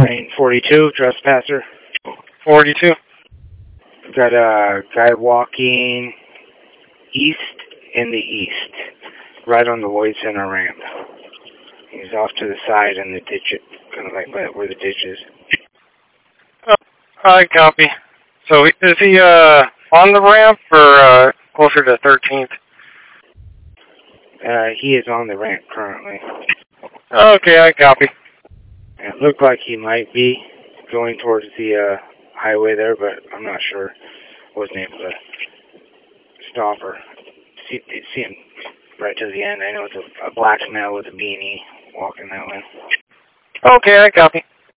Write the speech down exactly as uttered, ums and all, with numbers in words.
Lane forty-two, trespasser. forty-two. Got a guy walking east in the east, right on the Lloyd Center ramp. He's off to the side in the ditch, kind of like where the ditch is. Oh, I copy. So is he uh, on the ramp or uh, closer to thirteenth? Uh, he is on the ramp currently. Okay, I copy. It looked like he might be going towards the uh, highway there, but I'm not sure. Wasn't able to stop or see, see him right to the end. I know it's a, a black male with a beanie walking that way. Okay, I copy.